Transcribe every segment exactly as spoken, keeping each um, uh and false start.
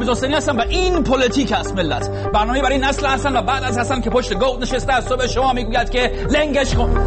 رامز حسینی هستم و این پلیتیک است ملت. برنامه برای نسل حسن و بعد از حسن که پشت گود نشسته از صبح شما میگوید که لنگش کن.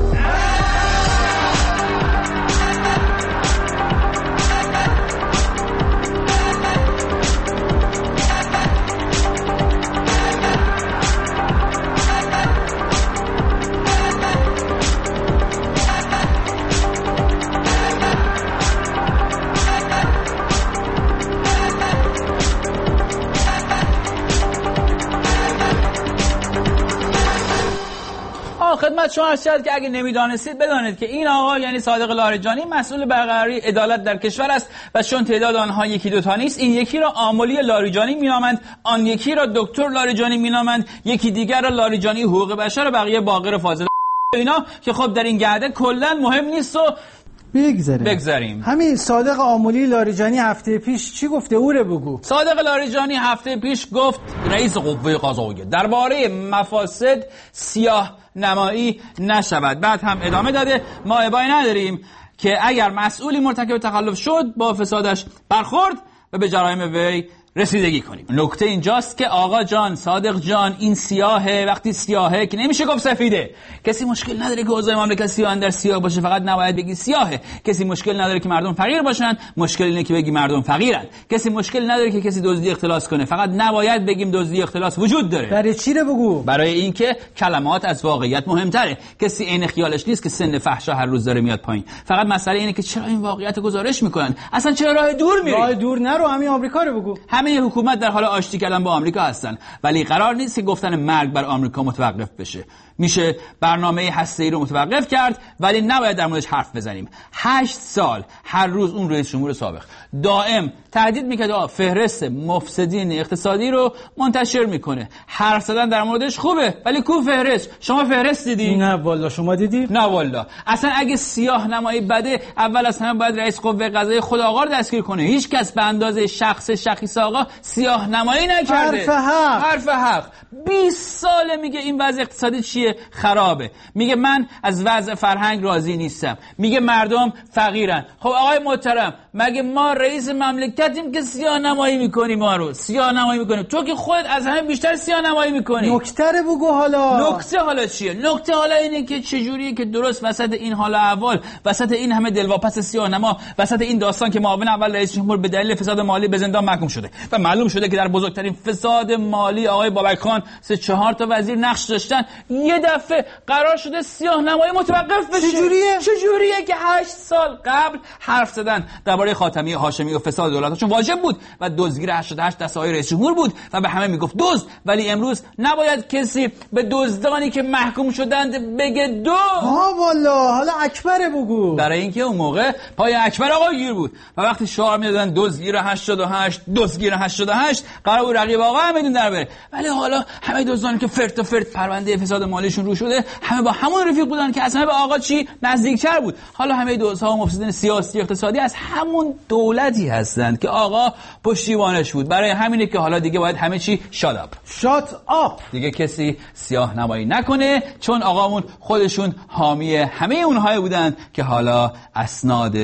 خدمت شما عرض شد که اگه نمیدانستید بدانید که این آقا یعنی صادق لاریجانی مسئول برقراری عدالت در کشور است و چون تعداد آنها یکی دو تا نیست، این یکی را آملی لاریجانی مینامند، آن یکی را دکتر لاریجانی مینامند، یکی دیگر را لاریجانی حقوق بشر و بقیه باقر فاضل اینا که خب در این گرده کلا مهم نیست و بگذاریم بگذاریم همین صادق آملی لاریجانی هفته پیش چی گفته اوره بگو. صادق لاریجانی هفته پیش گفت رئیس قوه قضاییه درباره مفاسد سیاه نمایی نشود. بعد هم ادامه داده ما ابایی نداریم که اگر مسئولی مرتکب تخلف شد با فسادش برخورد و به جرایم وی رسیدگی کنیم. نکته اینجاست که آقا جان صادق جان این سیاهه، وقتی سیاهه که نمیشه گفت سفیده. کسی مشکل نداره که اوضاع مملکت سیاه در سیاه باشه، فقط نباید بگی سیاهه. کسی مشکل نداره که مردم فقیر باشن، مشکل اینه که بگی مردم فقیرن. کسی مشکل نداره که کسی دزدی اختلاس کنه، فقط نباید بگیم دزدی اختلاس وجود داره. برای چی رو بگو؟ برای اینکه کلمات از واقعیت مهمتره. کسی عین خیالش نیست که سن فحشا هر روز داره میاد پایین. فقط مسئله اینه که چرا این واقعیت گزارش میکنن؟ اصلا چرا راه دور میری؟ راه دور نرو، همین آمریکا رو بگو. همه حکومت در حال آشتی کردن با آمریکا هستن، ولی قرار نیست که گفتن مرگ بر آمریکا متوقف بشه. میشه برنامه هسته‌ای رو متوقف کرد ولی نباید در موردش حرف بزنیم. هشت سال هر روز اون رئیس جمهور سابق دائم تهدید میکرد آ فهرست مفسدین اقتصادی رو منتشر میکنه. حرف زدن در موردش خوبه ولی کو فهرست؟ شما فهرست دیدی؟ نه والا. شما دیدی؟ نه والا. اصلا اگه سیاه نمایی بده اول از همه باید رئیس قوه قضاییه خود آقا رو دستگیر کنه. هیچ کس به اندازه شخص شخیص آقا سیاه نمایی نکرده. حرف حق. حرف حق. بیست ساله میگه این وضع اقتصادی چیه؟ خرابه. میگه من از وضع فرهنگ راضی نیستم. میگه مردم فقیرن. خب آقای محترم مگه ما رئیس مملکتیم که سیاه نمایی میکنیم؟ ما رو سیاه نمایی میکنیم. تو که خودت از همه بیشتر سیاه نمایی میکنی. نکته رو بگو حالا. نکته حالا چیه؟ نکته حالا اینه که چجوریه که درست وسط این حال احوال، وسط این همه دلواپس سیاه نما، وسط این داستان که معاون اول رئیس جمهور به دلیل فساد مالی به زندان محکوم شده و معلوم شده که در بزرگترین فساد مالی آقای بابک خان سه چهار تا وزیر نقش داشتن، یه دفعه قرار شده سیاه نمایی متوقف بشه. چجوریه؟ چجوریه که هشت سال قبل حرف زدن درباره خاتمی هاشمی و فساد دولتشون واجب بود و دزدگیر هشتاد و هشت دست آقای رئیس جمهور بود و به همه میگفت دزد، ولی امروز نباید کسی به دزدانی که محکوم شدند بگه دو. ها والا. حالا اکبر بگو. برای اینکه اون موقع پای اکبر آقا گیر بود و وقتی شعار میدادن دزدگیر هشتاد و هشت دزدگیر هشتاد و هشت قرار بود رقیب آقا هم بدون در بره، ولی حالا همه دزدانی که فرت و فرت پرونده فساد مالیشون رو شده همه با همون رفیق بودن که اصلا به آقا چی نزدیکتر بود. حالا همه دزدها و مفسدین سیاسی اقتصادی از همون دولتی هستند که آقا پشتیبانش بود. برای همینه که حالا دیگه باید همه چی شات اپ شات اپ دیگه کسی سیاه نمایی نکنه، چون آقامون خودشون حامی همه اونهای بودن که حالا اسناد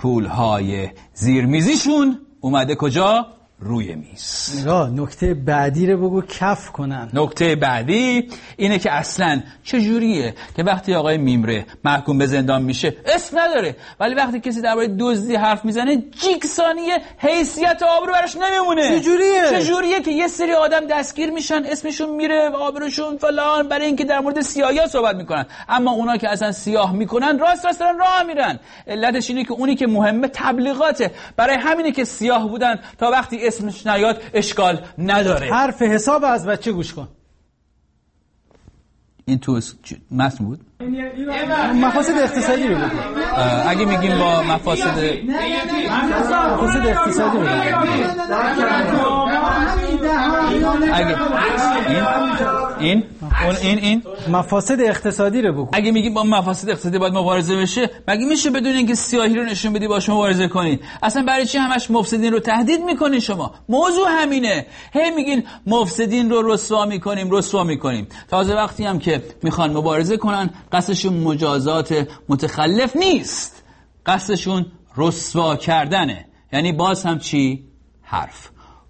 پولهای زیرمیزیشون اومده کجا؟ روی میز. نگاه نکته بعدی رو بگو کف کنن. نکته بعدی اینه که اصلا چجوریه که وقتی آقای میمره محکوم به زندان میشه اسم نداره، ولی وقتی کسی درباره دزدی حرف میزنه جیک ثانیه حیثیت و آبرو براش نمیمونه. چجوریه؟ چجوریه که یه سری آدم دستگیر میشن اسمشون میره آبروشون فلان برای اینکه در مورد سیاهیا صحبت میکنن، اما اونا که اصلا سیاه میکنن راست راست دارن راه میرن. علتش اینه که اونی که مهمه تبلیغاته. برای همینه که سیاه بودن تا وقتی اسمش نیاد اشکال نداره. حرف حساب از بچه گوش کن. این تو متن بود؟ مفاسد اقتصادی رو بگو. اگه میگیم با مفاسد مفاسد اقتصادی رو بگو. اگه این این این این مفاسد اقتصادی رو بگو. اگه میگیم با مفاسد اقتصادی باید مبارزه بشه، مگه میشه بدون اینکه سیاهی رو نشون بدی باش مبارزه کنی؟ اصلا برای چی همش مفسدین رو تهدید میکنین شما؟ موضوع همینه. هی میگین مفسدین رو رسوا میکنیم رسوا میکنیم. تازه وقتی هم که میخوان مبارزه کنن قصدشون مجازات متخلف نیست، قصدشون رسوا کردنه. یعنی باز هم چی؟ حرف.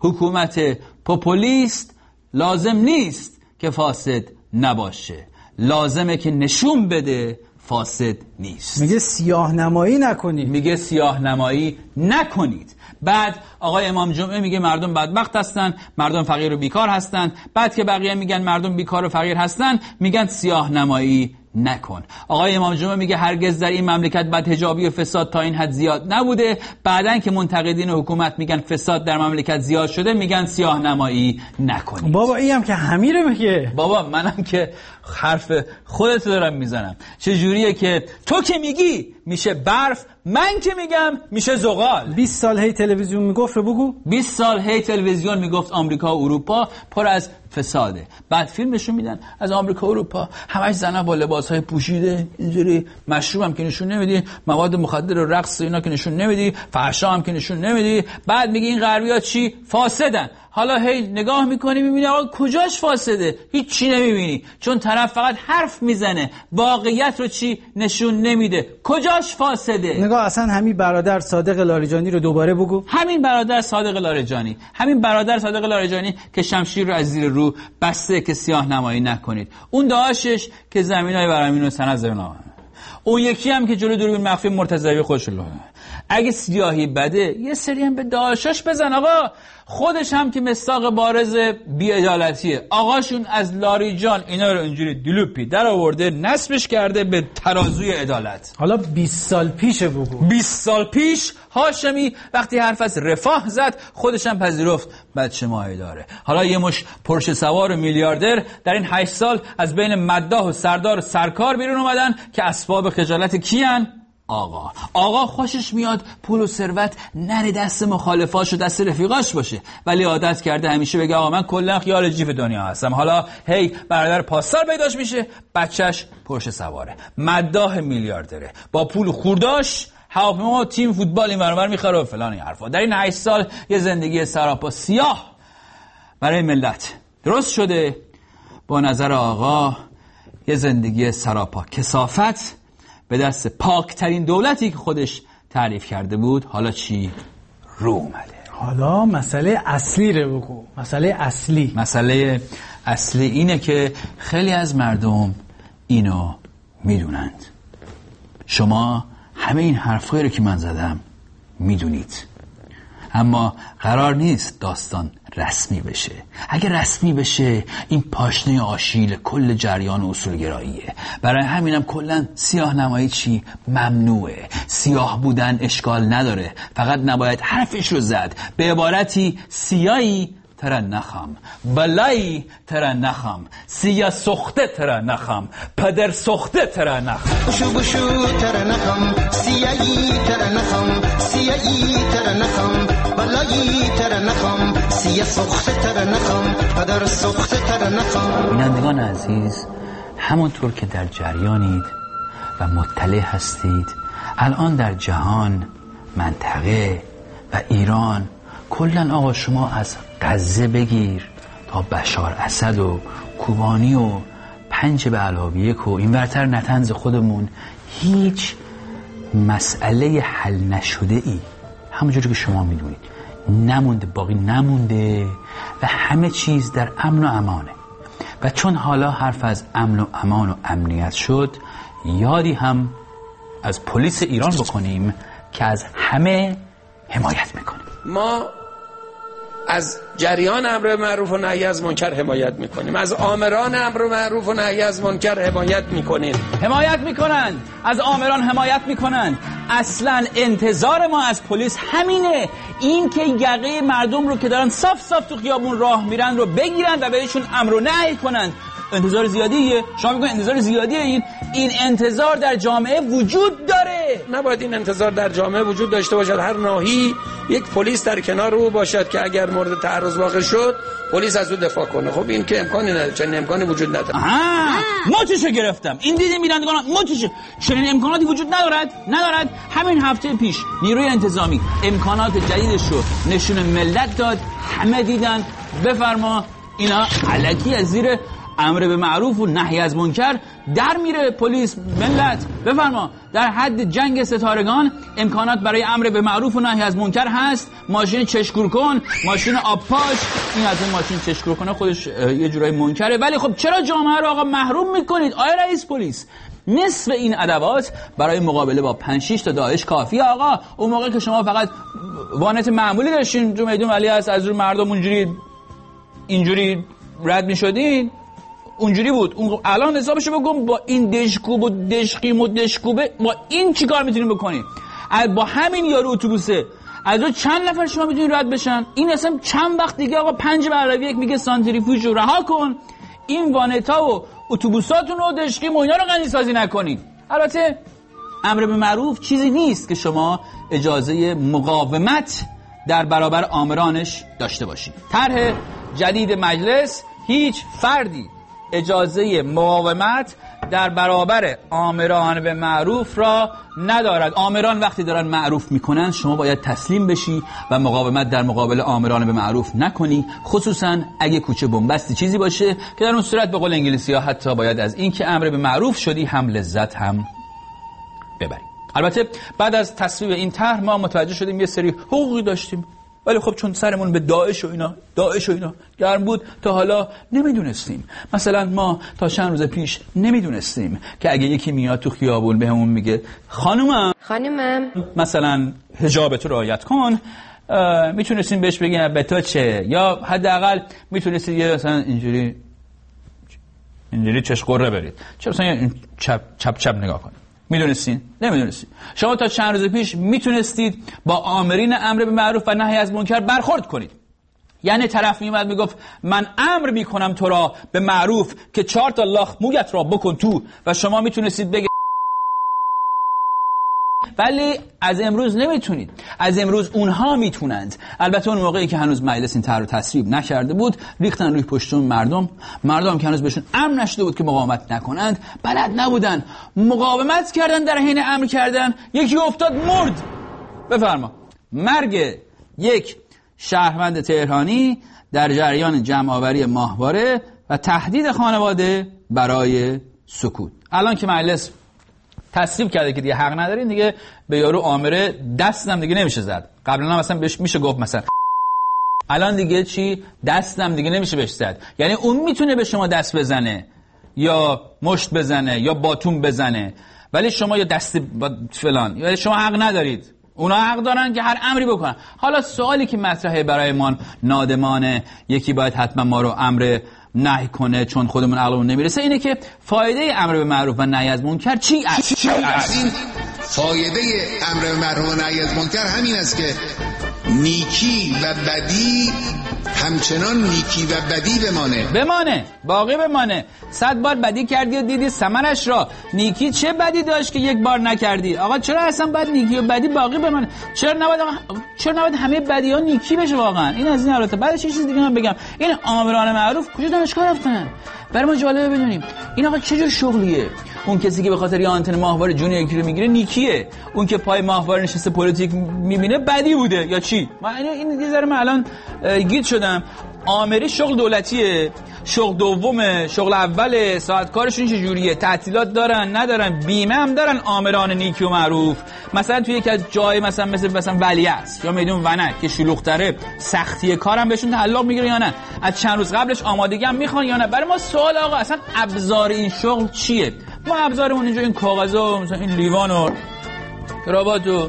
حکومت پوپولیست لازم نیست که فاسد نباشه، لازمه که نشون بده فاسد نیست. میگه سیاه نمایی نکنید. میگه سیاه نمایی نکنید. بعد آقای امام جمعه میگه مردم بدبخت هستن، مردم فقیر و بیکار هستن. بعد که بقیه میگن مردم بیکار و فقیر هستن، میگن سیاه نمایی نکن. آقای امام جمعه میگه هرگز در این مملکت بدحجابی و فساد تا این حد زیاد نبوده. بعدن که منتقدین حکومت میگن فساد در مملکت زیاد شده، میگن سیاه نمایی نکنید. بابا این هم که همیره میگه. بابا منم که حرف خودت دارم میزنم. چه جوریه که تو که میگی میشه برف، من که میگم میشه زغال. بیست سال هی تلویزیون میگفت رو بگو. بیست سال هی تلویزیون میگفت آمریکا و اروپا پر از فساده. بعد فیلم نشون میدن از آمریکا و اروپا، همش زنا با لباسهای پوشیده، اینجوری مشروب هم که نشون نمیدی، مواد مخدر و رقص اینا که نشون نمیدی، فحشا هم که نشون نمیدی. بعد میگی این غربی‌ها چی؟ فاسدن. حالا هی نگاه میکنی میبینی آقا کجاش فاسده؟ هیچ چی نمیبینی، چون طرف فقط حرف میزنه، واقعیت رو چی نشون نمیده. کجاش فاسده؟ نگاه اصلا همین برادر صادق لاریجانی رو دوباره بگو. همین برادر صادق لاریجانی، همین برادر صادق لاریجانی که شمشیر رو از زیر رو بسته که سیاه نمایی نکنید. اون داشش که زمینای برامین و سند زمین، اون یکی هم که جلو دوربین مخفی مرتضوی خوش الله. اگه سیاهی بده یه سری هم به داشش بزن. آقا خودش هم که مصداق بارز بی‌عدالتیه. آقاشون از لاریجان اینا رو اینجوری دلوپی در آورده، نصبش کرده به ترازوی عدالت. حالا بیست سال پیشه بگو. بیست سال پیش هاشمی وقتی حرف از رفاه زد خودش هم پذیرفت بچه ماهی داره. حالا یه مش پرشه سوار و میلیاردر در این هشت سال از بین مداح و سردار و سرکار بیرون اومدن که اسباب خجالت کیان؟ آقا. آقا خوشش میاد پول و ثروت نره دست مخالفاش و دست رفیقاش باشه، ولی عادت کرده همیشه بگه آقا من کلا خیال جیف دنیا هستم. حالا هی برادر پاسدار پیداش میشه، بچهش پرشه سواره، مداح میلیاردره، با پول خورداش هواپیما تیم فوتبال این برابر میخره و فلان این حرفا. در این هشت سال یه زندگی سراپا سیاه برای ملت درست شده. با نظر آقا یه زندگی سراپا کثافت به دست پاکترین دولتی که خودش تعریف کرده بود. حالا چی رو اومده؟ حالا مسئله اصلی رو بگو. مسئله اصلی مسئله اصلی اینه که خیلی از مردم اینو میدونند. شما همه این حرفایی رو که من زدم میدونید، اما قرار نیست داستان رسمی بشه. اگه رسمی بشه این پاشنه آشیل کل جریان اصولگراییه. برای همینم کلا سیاه نمایی چی ممنوعه. سیاه بودن اشکال نداره، فقط نباید حرفش رو زد. به عبارتی سیاهی ترا نخم، بلایی ترا نخم، سیاه سخته ترا نخم، پدر سخته ترا نخم. بشو بشو ترا نخم، سیاهی ترا نخم، سیاهی ترا نخم، بلایی ترا نخم، سیاه سخته ترا نخم، پدر سخته ترا نخم. بینندگان عزیز، همونطور که در جریانید و مطلع هستید، الان در جهان، منطقه و ایران کلن آقا شما از غزه بگیر تا بشار اسد و کوبانی و پنج به علاوه یک و این ورتر نتنز خودمون، هیچ مسئله حل نشده ای همونجوری که شما میدونید نمونده، باقی نمونده و همه چیز در امن و امانه. و چون حالا حرف از امن و امان و امنیت شد، یادی هم از پلیس ایران بکنیم که از همه حمایت میکنه. ما از جریان امر معروف و نهی از منکر حمایت میکنیم، از آمران امر معروف و نهی از منکر حمایت میکنیم. حمایت میکنند از آمران، حمایت میکنند. اصلا انتظار ما از پلیس همینه، این که یقه مردم رو که دارن صاف صاف تو خیابون راه میرن رو بگیرن و بهشون امر و نهی کنند. انتظار زیادیه. شما میگن انتظار زیادیه. این این انتظار در جامعه وجود داره. نباید این انتظار در جامعه وجود داشته باشد. هر ناحیه یک پلیس در کنار او باشد که اگر مورد تعرض واقع شد پلیس از او دفاع کنه. خب این که امکانی نداره، چنین امکانی وجود نداره. آها، ماتشو گرفتم. این دیدین بینندگان، ماتش چنین امکاناتی وجود ندارد. ندارد. همین هفته پیش نیروی انتظامی امکانات جدیدش رو نشون ملت داد. همه دیدن. بفرما اینا الکی از زیر امر به معروف و نهی از منکر در میره پلیس. ملت بفرما در حد جنگ ستارگان امکانات برای امر به معروف و نهی از منکر هست. ماشین چشکور کن، ماشین آب پاش، این از اون ماشین چشکور کنه خودش یه جورای منکره. ولی خب چرا جامعه رو آقا محروم میکنید آقای رئیس پلیس؟ نصف این ادوات برای مقابله با پنج شش تا داعش کافیه آقا. اون موقع که شما فقط وانت معمولی داشتین جو میدون علی هست از روی مردم اونجوری اینجوری رد میشدین اونجوری بود. اون الان حسابشو بگم با این دشکوب و دشقیم و دشکوبه با این چیکار میتونیم بکنیم؟ با همین یارو اتوبوسه از رو چند نفر شما میتونید رد بشن؟ این اصلا چند وقت دیگه آقا پنج برای یک میگه سانتریفیوژ رو رها کن، این وانتا و اتوبوساتون رو دشقیم و اینا رو غنی سازی نکنید. البته امر به معروف چیزی نیست که شما اجازه مقاومت در برابر آمرانش داشته باشید. طرح جدید مجلس هیچ فردی اجازه مقاومت در برابر آمران به معروف را ندارد. آمران وقتی دارن معروف میکنن شما باید تسلیم بشی و مقاومت در مقابل آمران به معروف نکنی، خصوصا اگه کوچه بنبستی چیزی باشه که در اون صورت به قول انگلیسی ها حتی باید از این که امر به معروف شدی هم لذت هم ببری. البته بعد از تصویب این طرح ما متوجه شدیم یه سری حقوقی داشتیم، ولی خب چون سرمون به داعش و اینا داعش و اینا گرم بود تا حالا نمیدونستیم. مثلا ما تا چند روز پیش نمیدونستیم که اگه یکی میاد تو خیابون بهمون میگه خانومم خانومم مثلا حجابتو رعایت کن، میتونستیم بهش بگیم به تو چه، یا حداقل میتونستید یه مثلا اینجوری اینجوری چش قره برید، چه مثلا چپ چپ چپ نگاه کنید. میدونستین؟ نمیدونستین. شما تا چند روز پیش میتونستید با آمرین امر به معروف و نهی از منکر برخورد کنید. یعنی طرف میومد میگفت من امر میکنم تو را به معروف که چهار تا لاخ مویت را بکن تو، و شما میتونستید بگید. ولی از امروز نمیتونید. از امروز اونها میتونند. البته اون موقعی که هنوز مجلس این طرح رو تصویب نکرده بود ریختن روی پشتون مردم. مردم که هنوز بهشون امر نشده بود که مقاومت نکنند، بلد نبودن، مقاومت کردن، در حین امر کردن یکی افتاد مرد. بفرما مرگ یک شهروند تهرانی در جریان جمع‌آوری ماهواره و تهدید خانواده برای سکوت. الان که مجلس تصویب کرده که دیگه حق ندارین، دیگه به یارو آمره دستم دیگه نمیشه زد. قبلا مثلا بهش میشه گفت مثلا، الان دیگه چی؟ دستم دیگه نمیشه بهش زد. یعنی اون میتونه به شما دست بزنه یا مشت بزنه یا باتون بزنه، ولی شما یا دست فلان، یا شما حق ندارید. اونا حق دارن که هر امری بکنن. حالا سوالی که مطرحه برای ما نادمانه، یکی باید حتما ما رو امر نهی کنه چون خودمون عقلمون نمیرسه، اینه که فایده امر به معروف و نهی از منکر چی است؟ چی است؟ این فایده امر به معروف و نهی از منکر همین است که نیکی و بدی همچنان نیکی و بدی بمانه بمانه باقی بمانه. صد بار بدی کردی و دیدی ثمرش را. نیکی چه بدی داشت که یک بار نکردی؟ آقا چرا اصلا باید نیکی و بدی باقی بمانه؟ چرا نباید آقا چرا نباید همه بدی ها نیکی بشه واقعا؟ این از این البته. بعدش یه چیز دیگه من بگم، این آمران معروف کجا دانشگاه رفتن؟ برای ما جالبه بدونیم این آقا چه جور شغلیه؟ اون کسی که به خاطر یه آنتن ماهواره جون یکی رو میگیره نیکیه، اون که پای ماهواره نشسته پلیتیک میبینه بدی بوده یا چی؟ من این یه ذره من الان گیج شدم. آمری شغل دولتیه، شغل دومه، شغل اوله، ساعت کارشون چه جوریه، تعطیلات دارن ندارن، بیمه هم دارن آمران نیکی و معروف. مثلا توی یکی از جای مثلا مثل مثلا ولیعصر یا میدون ونک که شلوغ‌تره، سختی کارم بهشون تعلق میگیره یا نه؟ از چند روز قبلش آمادگی هم میخوان یا نه؟ برای ما سوال آقا اصلا ابزار این شغل چیه؟ ما ابزارمون اینجا این کاغذا، مثلا این لیوان و کراوات و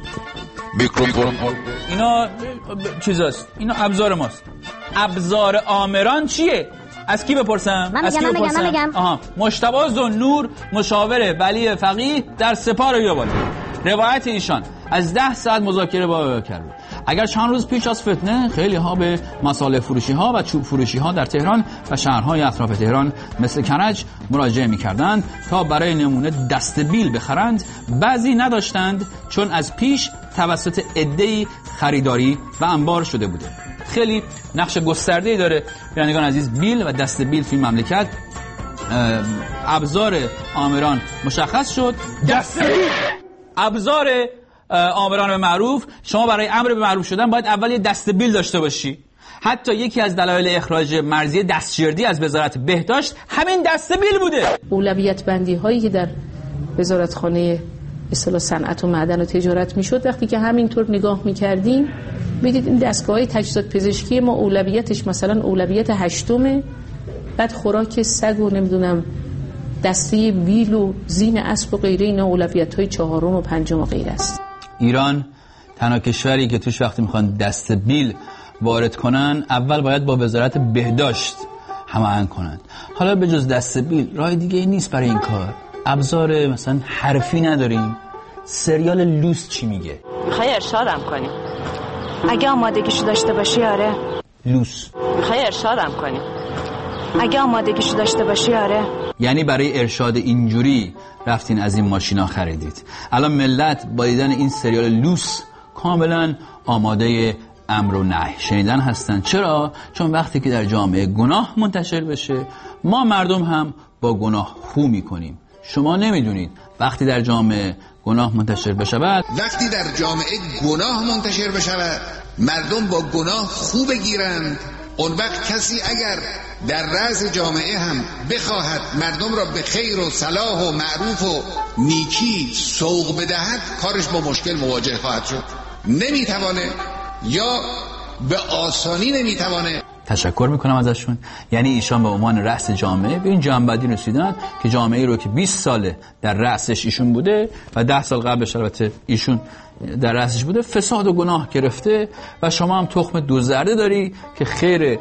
میکروفون اینا چیزاست، اینا ابزار ماست. ابزار آمران چیه؟ از کی بپرسم؟ من از کی بگم من بپرسم؟ بگم من بگم آها، مجتبی ذوالنور مشاور ولی فقیه در سپاه رو بالا. روایت ایشان از ده ساعت مذاکره با کرد. اگر چند روز پیش از فتنه خیلی ها به مصالح فروشی ها و چوب فروشی ها در تهران و شهرهای اطراف تهران مثل کرج مراجعه می‌کردند تا برای نمونه دستبیل بخرند، بعضی نداشتند چون از پیش توسط عده‌ای خریداری و انبار شده بوده. خیلی نقش گسترده‌ای داره بینندگان عزیز بیل و دستبیل توی مملکت. ابزار آمران مشخص شد. دستبیل ابزار آمران به معروف. شما برای امر به معروف شدن باید اول یه دستبیل داشته باشی. حتی یکی از دلایل اخراج مرضیه دستشیردی از وزارت بهداشت همین دسته‌بیل بوده. اولویت بندی هایی که در وزارتخانه اصلاح صنعت و معدن و تجارت میشد، وقتی که همینطور نگاه میکردیم بدید این دستگاه‌های تجهیزات پزشکی ما اولویتش مثلا اولویت هشتمه، بعد خوراک سگ و نمیدونم دسته بیل و زین اسب و غیره اینا اولویت‌های چهارم و پنجم و غیره است. ایران تنها کشوری که توش وقتی میخوان دسته بیل وارد کنن اول باید با وزارت بهداشت هماهنگ کنن. حالا به جز دسته بیل راه دیگه ای نیست برای این کار. ابزار مثلا حرفی نداریم. سریال لوس چی میگه؟ میخوای ارشادم کنی؟ اگه آمادگیشو داشته باشی آره. لوس میخوای ارشادم کنی؟ اگه آمادگیشو داشته باشی آره. یعنی برای ارشاد اینجوری رفتین از این ماشینا خریدید. الان ملت با دیدن این سریال لوس کاملا آماده امر و نهی شنیدن هستن. چرا؟ چون وقتی که در جامعه گناه منتشر بشه ما مردم هم با گناه خو میکنیم. شما نمیدونید وقتی در جامعه گناه منتشر بشود، وقتی در جامعه گناه منتشر بشود مردم با گناه خو بگیرند، اون وقت کسی اگر در رأس جامعه هم بخواهد مردم را به خیر و صلاح و معروف و نیکی سوق بدهد کارش با مشکل مواجه خواهد شد. نمیتوانه یا به آسانی نمیتوانه. تشکر میکنم ازشون. یعنی ایشان به عنوان رأس جامعه به این جنبندی رسیدن که جامعه رو که بیست ساله در رأسش ایشون بوده و ده سال قبلش البته ایشون در رأسش بوده فساد و گناه گرفته و شما هم تخم دوزرده داری که خیر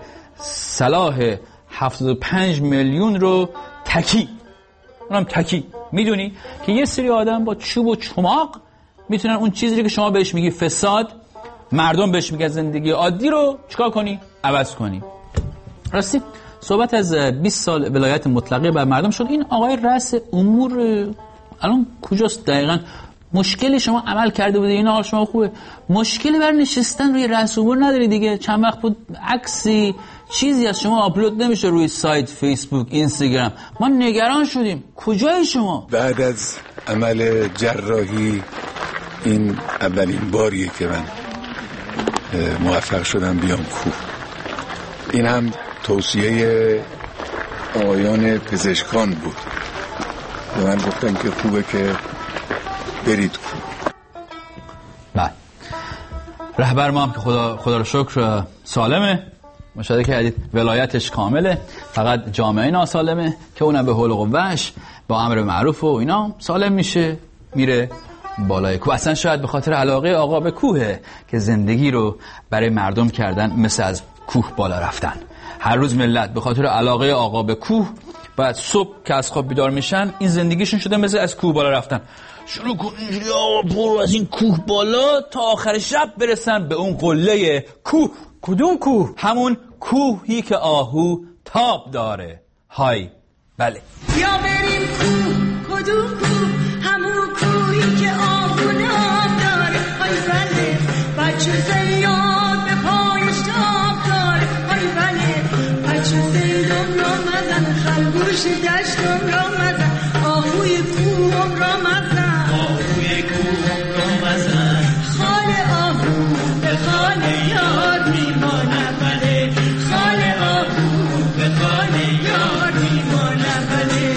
صلاح هفتاد و پنج میلیون رو تکی، اونم تکی میدونی که یه سری آدم با چوب و چماق میتونن اون چیزی که شما بهش میگی فساد، مردم بهش میگن زندگی عادی رو چیکار کنی؟ عوض کنی. راستی صحبت از بیست سال ولایت مطلقه بر مردم شد. این آقای رئیس امور الان کجاست دقیقاً؟ مشکلی شما عمل کرده بوده این حال شما خوبه، مشکلی بر نشستن روی رئیس امور نداری دیگه. چند وقت بود عکسی چیزی از شما آپلود نمیشه روی سایت، فیسبوک، اینستاگرام. ما نگران شدیم. کجای شما؟ بعد از عمل جراحی این اولین باریه که من موفق شدم بیام کوه. این هم توصیه آقایان پزشکان بود. به من گفتن که خوبه که برید کوه. بله. رهبر ما هم که خدا خدا رو شکر سالمه. مشاهده کردید ولایتش کامله، فقط جامعه ناسالمه که اونم به حول و قوهش با امر معروف و اینا سالم میشه میره بالای کوه. اصلا شاید به خاطر علاقه آقا به کوهه که زندگی رو برای مردم کردن مثل از کوه بالا رفتن. هر روز ملت به خاطر علاقه آقا به کوه بعد صبح که از خواب بیدار میشن این زندگیشون شده مثل از کوه بالا رفتن. شروع کن اینجوری آقا برو از این کوه بالا تا آخر شب برسن به اون قله کوه. کدوم کوه؟ همون کوهی که آهو تاب داره. های بله. یا بریم کوه، کدوم کوه؟ همون کوهی که آهو نام داره. های بله، بچه زیاد به پایش تاب داره. های بله، بچه زیدم را مزن، خرگوش دشتم را مزن، آهوی کوهم را مزن، آهوی کوهم را مزن. خال آهو به خال یار میمانه بله، خال آهو به خال یار میمانه بله.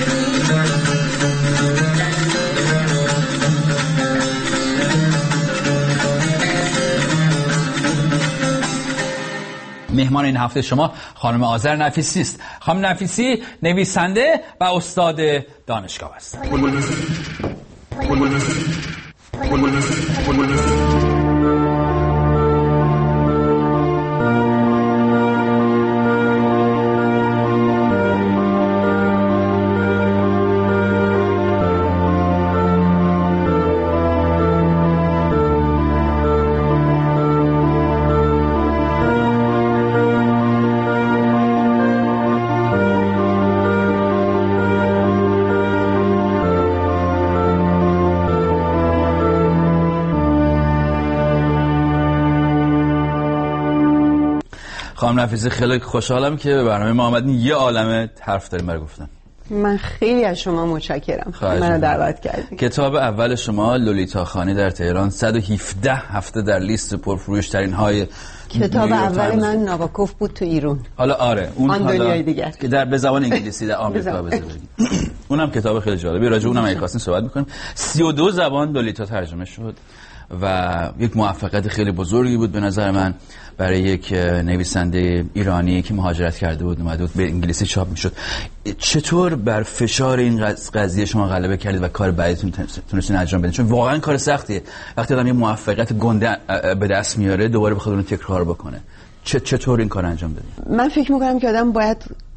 مهمان این هفته شما خانم آذر نفیسی است. خانم نفیسی نویسنده و استاد دانشگاه است. خانم نفیسی خیلی خوشحالم که به برنامه ما آمدین. یه عالمه حرف داریم برای گفتن. من خیلی از شما متشکرم منو دعوت کردید. کتاب اول شما لولیتا خانی در تهران صد و هفده هفته در لیست پرفروش ترین های کتاب اول من ناباکوف بود تو ایران. حالا آره اون آن دنیای دیگر که در به زبان انگلیسی در آمریکا بذارید. اونم کتاب خیلی جالبی، راجع اونم اگه خواستین صحبت می‌کنیم. سی و دو زبان لولیتا ترجمه شد و یک موفقیت خیلی بزرگی بود به نظر من برای یک نویسنده ایرانی که مهاجرت کرده بود اومده بود به انگلیسی چاپ میشد. چطور بر فشار این قضیه شما غلبه کردید و کار بعدیتون تونستین انجام بدید؟ چون واقعا کار سختیه وقتی آدم یه موفقیت گنده به دست میاره دوباره بخواد اون تکرار بکنه. چطور این کار انجام بدید؟ من فکر میکنم که آدم باید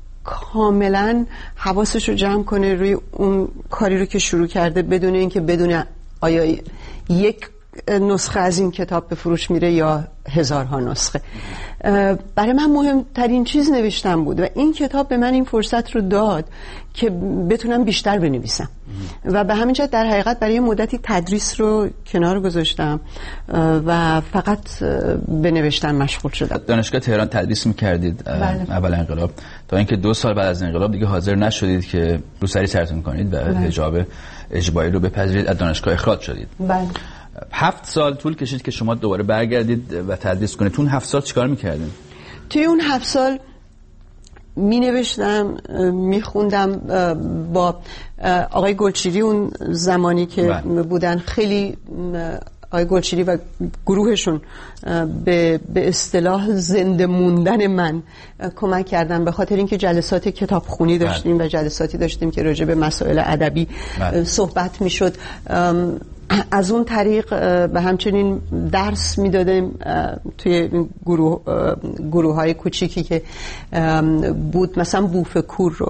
کاملا حواسش رو جمع کنه روی اون کاری رو که شروع کرده بدون اینکه بدونه آیا یک نسخه از این کتاب به فروش میره یا هزارها نسخه. برای من مهمترین چیز نوشتن بود و این کتاب به من این فرصت رو داد که بتونم بیشتر بنویسم و به همین جهت در حقیقت برای مدتی تدریس رو کنار گذاشتم و فقط به نوشتن مشغول شدم. دانشگاه تهران تدریس میکردید اول انقلاب تا اینکه دو سال بعد از انقلاب دیگه حاضر نشدید که روسری سرتون کنید و حجاب اجباری رو بپذیرید، از دانشگاه اخراج شدید. بله. هفت سال طول کشید که شما دوباره برگردید و تدریس کنید. تو اون هفت سال چیکار میکردین؟ توی اون هفت سال می نوشتم، می خوندم با آقای گلچیری اون زمانی که بله. بودن خیلی آقای گلچیری و گروهشون به به اصطلاح زنده موندن من کمک کردن، به خاطر اینکه جلسات کتابخونی داشتیم بله. و جلساتی داشتیم که راجع به مسائل ادبی بله. صحبت میشد. از اون طریق به همچنین درس میدادیم توی گروه گروه های کوچیکی که بود، مثلا بوفکور رو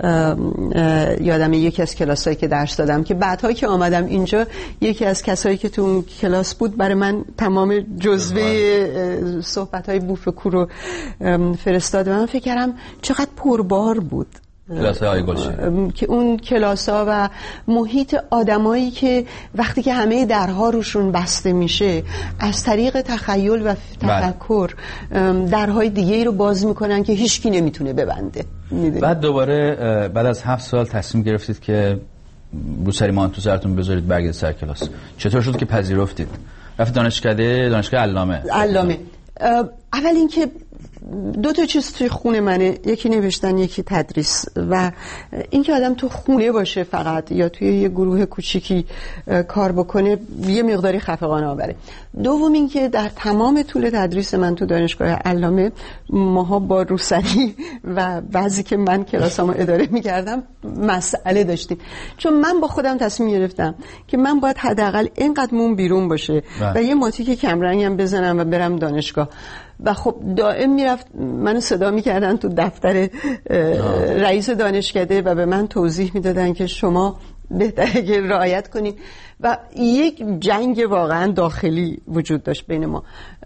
یادم یکی از کلاسایی که درس دادم که بعدها که آمدم اینجا یکی از کسایی که تو اون کلاس بود برای من تمام جزوه صحبت های بوفکور رو فرستاد و من فکر کردم چقدر پربار بود کلاس های گلچین که اون کلاس ها و محیط آدمایی که وقتی که همه درها روشون بسته میشه از طریق تخیل و تفکر درهای دیگه رو باز میکنن که هیچکی نمیتونه ببنده. بعد دوباره بعد از هفت سال تصمیم گرفتید که روسری مان تو سرتون بذارید برگردید سر کلاس. چطور شد که پذیرفتید؟ رفتید دانشکده دانشگاه علامه؟ علامه. اول اینکه دو تا چیز توی خونه منه، یکی نوشتن یکی تدریس و اینکه آدم تو خونه باشه فقط یا توی یه گروه کوچیکی کار بکنه یه مقداری خفقان آوره. دوم اینکه در تمام طول تدریس من تو دانشگاه علامه ماها با روسری و بعضی که من کلاسامو اداره می‌کردم مسئله داشتیم، چون من با خودم تصمیم گرفتم که من باید حداقل اینقدر موم بیرون باشه و یه ماتیک کمرنگم بزنم و برم دانشگاه و خب دائم میرفت منو صدا میکردن تو دفتر رئیس دانشکده و به من توضیح میدادن که شما بهتره که رعایت کنید و یک جنگ واقعا داخلی وجود داشت بین ما.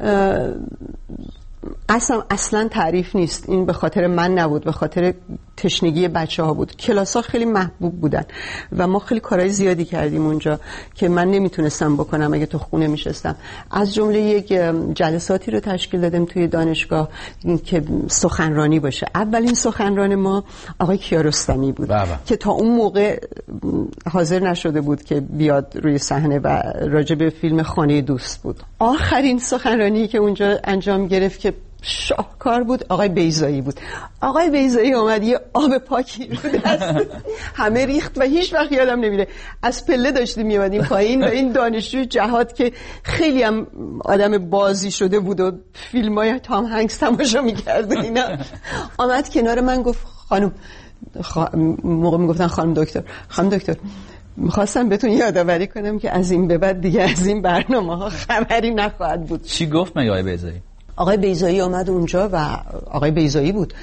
اصلا اصلا تعریف نیست، این به خاطر من نبود، به خاطر تشنگی بچه ها بود. کلاس ها خیلی محبوب بودن و ما خیلی کارهای زیادی کردیم اونجا که من نمیتونستم بکنم اگه تو خونه میشستم. از جمله یک جلساتی رو تشکیل دادیم توی دانشگاه که سخنرانی باشه. اولین سخنران ما آقای کیارستمی بود بابا. که تا اون موقع حاضر نشده بود که بیاد روی صحنه و راجع به فیلم خانه دوست بود. آخرین سخنرانی که اونجا انجام گرفت که شاهکار بود آقای بیضایی بود. آقای بیضایی اومد یه آب پاکی رو دست همه ریخت و هیچ وقت یادم نمیره از پله داشتیم میومدیم پایین و این دانشجوی جهاد که خیلی هم آدم بازی شده بود و فیلمای تام هنگس تماشا میکرد اینا آمد کنار من گفت خانم خ... موقع میگفتن خانم دکتر خانم دکتر میخواستم بهتون یادآوری کنم که از این به بعد دیگه از این برنامه ها خبری نخواهد بود. چی گفت مگه آقای بیضایی؟ آقای بیضایی آمد اونجا و آقای بیضایی بود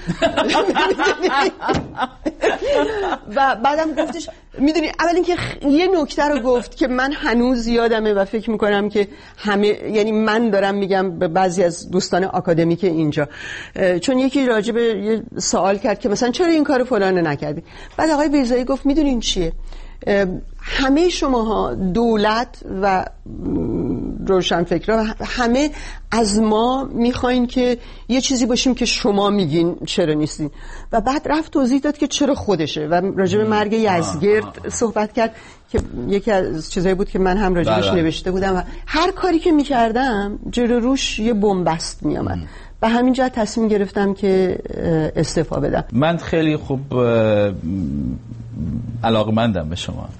و بعدم گفتش میدونی اول اینکه یه نکته رو گفت که من هنوز یادمه و فکر میکنم که همه، یعنی من دارم میگم به بعضی از دوستان آکادمیک اینجا، چون یکی راجع به یه سوال کرد که مثلا چرا این کارو فلان نکردی، بعد آقای بیضایی گفت میدونین چیه، همه شماها دولت و روشنفکرها همه از ما میخواین که یه چیزی باشیم که شما میگین چرا نیستین و بعد رفت توضیح داد که چرا خودشه و راجع به مرگ یزدگرد صحبت کرد که یکی از چیزایی بود که من هم راجعش نوشته بودم و هر کاری که میکردم جلو روش یه بنبست میامد. به همین جهت تصمیم گرفتم که استعفا بدم. من خیلی خوب علاقمندم به شما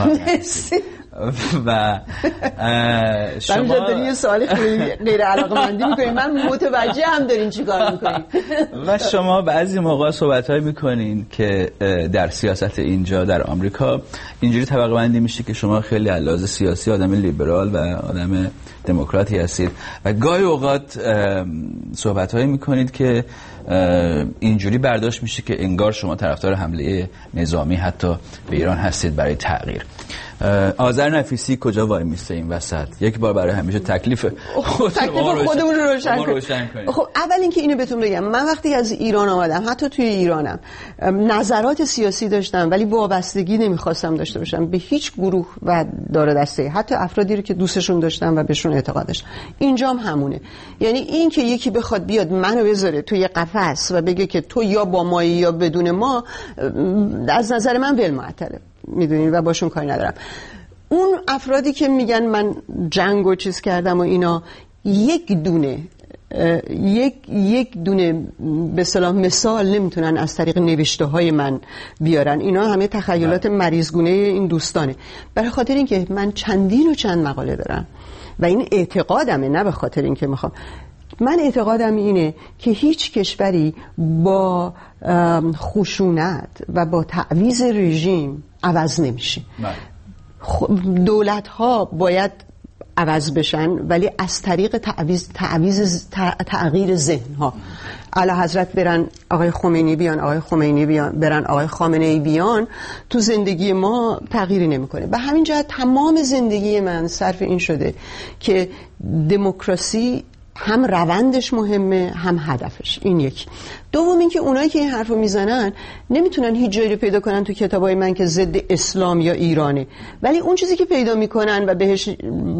و شما من دارین یه سوال خیلی غیر علاقمندی میکنین، من متوجه هم دارین چی کار میکنین و شما بعضی موقع صحبت‌هایی میکنین که در سیاست اینجا در آمریکا اینجوری طبقه بندی میشه که شما خیلی علاوه سیاسی آدم لیبرال و آدم دموکراتی هستید و گاهی اوقات صحبت‌هایی میکنید که اینجوری برداشت میشه که انگار شما طرفدار حمله نظامی حتی به ایران هستید برای تغییر. آذر نفیسی کجا وای میسته این وسط؟ یک بار برای همیشه تکلیف خود خودمون رو روشن کنیم. خب اول اینکه اینو بهتون بگم، من وقتی از ایران آمدم، حتی توی ایرانم نظرات سیاسی داشتم ولی وابستگی نمیخواستم داشته باشم به هیچ گروه و دار دسته، حتی افرادی رو که دوستشون داشتم و بهشون اعتقاد داشتم. اینجام همونه. یعنی این که یکی بخواد بیاد منو بذاره توی قفس و بگه که تو یا با مایی یا بدون ما، از نظر من ول معطله، میدونین، و باشون کاری ندارم. اون افرادی که میگن من جنگ و چیز کردم و اینا، یک دونه یک یک دونه به اصطلاح مثال نمیتونن از طریق نوشته های من بیارن. اینا همه تخیلات مریضگونه این دوستانه. برای خاطر اینکه من چندین و چند مقاله دارم و این اعتقادمه، نه به خاطر اینکه میخوام. من اعتقادم اینه که هیچ کشوری با خشونت و با تعویض رژیم عوض نمیشه. دولت ها باید عوض بشن ولی از طریق تعویض تعویض تغییر ذهن ها. اعلی حضرت برن آقای خمینی بیان، آقای خمینی بیان، برن آقای خامنه ای بیان، تو زندگی ما تغییری نمیکنه. به همین جهت تمام زندگی من صرف این شده که دموکراسی هم روندش مهمه هم هدفش. این یک. دوم این که اونایی که این حرفو میزنن نمیتونن هیچ جایی رو پیدا کنن تو کتابای من که ضد اسلام یا ایرانه، ولی اون چیزی که پیدا میکنن و بهش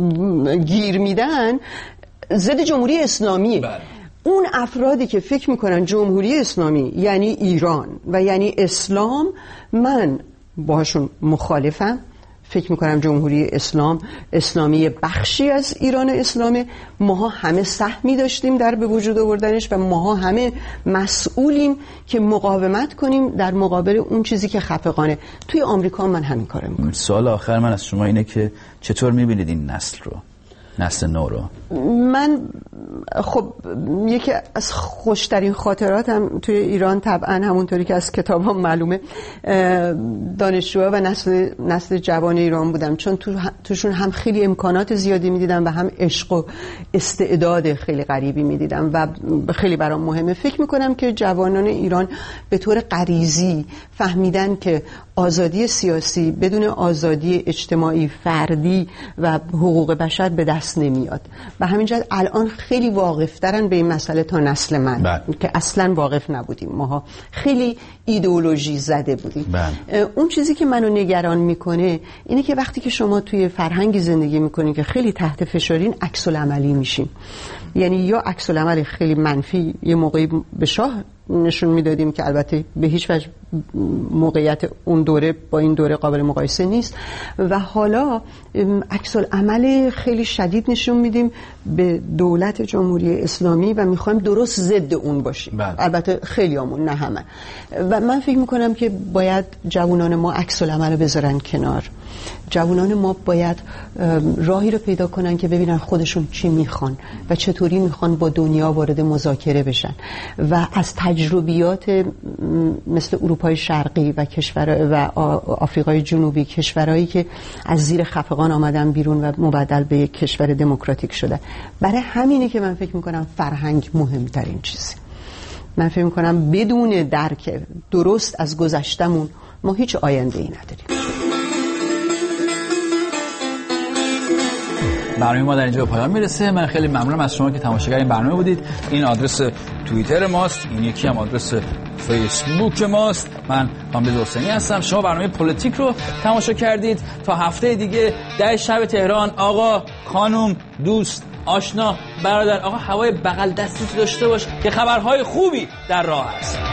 گیر میدن ضد جمهوری اسلامیه. بله. اون افرادی که فکر میکنن جمهوری اسلامی یعنی ایران و یعنی اسلام، من باهاشون مخالفم. فکر میکنم جمهوری اسلام اسلامی بخشی از ایران اسلامه. ماها همه سهمی داشتیم در به وجود آوردنش و ماها همه مسئولیم که مقاومت کنیم در مقابل اون چیزی که خفقانه. توی آمریکا من همین کارو میکنم. سوال آخر من از شما اینه که چطور میبینید این نسل رو، نسل نو رو؟ من خب یکی از خوشترین خاطراتم توی ایران طبعا همونطوری که از کتابام معلومه دانشجوها و نسل نسل جوان ایران بودم، چون تو توشون هم خیلی امکانات زیادی میدیدم و هم عشق و استعداد خیلی غریبی میدیدم و خیلی برام مهمه. فکر میکنم که جوانان ایران به طور غریزی فهمیدن که آزادی سیاسی بدون آزادی اجتماعی فردی و حقوق بشر به دست نمیاد. به همین جهت الان خیلی واقفترن به این مسئله تا نسل من بله. که اصلا واقف نبودیم. ماها خیلی ایدئولوژی زده بودیم. بله. اون چیزی که منو نگران میکنه اینه که وقتی که شما توی فرهنگی زندگی میکنین که خیلی تحت فشارین، عکس العملی میشین. یعنی یا عکس العمل خیلی منفی یه موقعی به شاه نشون میدادیم که البته به هیچ وجه موقعیت اون دوره با این دوره قابل مقایسه نیست، و حالا عکس العمل خیلی شدید نشون میدیم به دولت جمهوری اسلامی و میخوایم درست ضد اون باشیم. بله. البته خیلیامون، نه همه. و من فکر میکنم که باید جوانان ما عکس العمل رو بذارن کنار. جوانان ما باید راهی رو پیدا کنن که ببینن خودشون چی میخوان و چطوری میخوان با دنیا وارد مذاکره بشن و از تجربیات مثل اروپای شرقی و کشور و آفریقای جنوبی، کشورهایی که از زیر خفقان آمدن بیرون و مبدل به یک کشور دموکراتیک شده. برای همینه که من فکر میکنم فرهنگ مهمترین چیزی. من فکر میکنم بدون درک درست از گذشتمون ما هیچ آینده ای نداریم. برنامه ما در اینجا به پایان میرسه. من خیلی ممنونم از شما که تماشاگر این برنامه بودید. این آدرس توییتر ماست، این یکی هم آدرس فیسبوک ماست. من کامبیز حسینی هستم. شما برنامه پلیتیک رو تماشا کردید. تا هفته دیگه ده شب تهران. آقا، خانم، دوست، آشنا، برادر، آقا هوای بغل دستی داشته باش که خبرهای خوبی در راه است.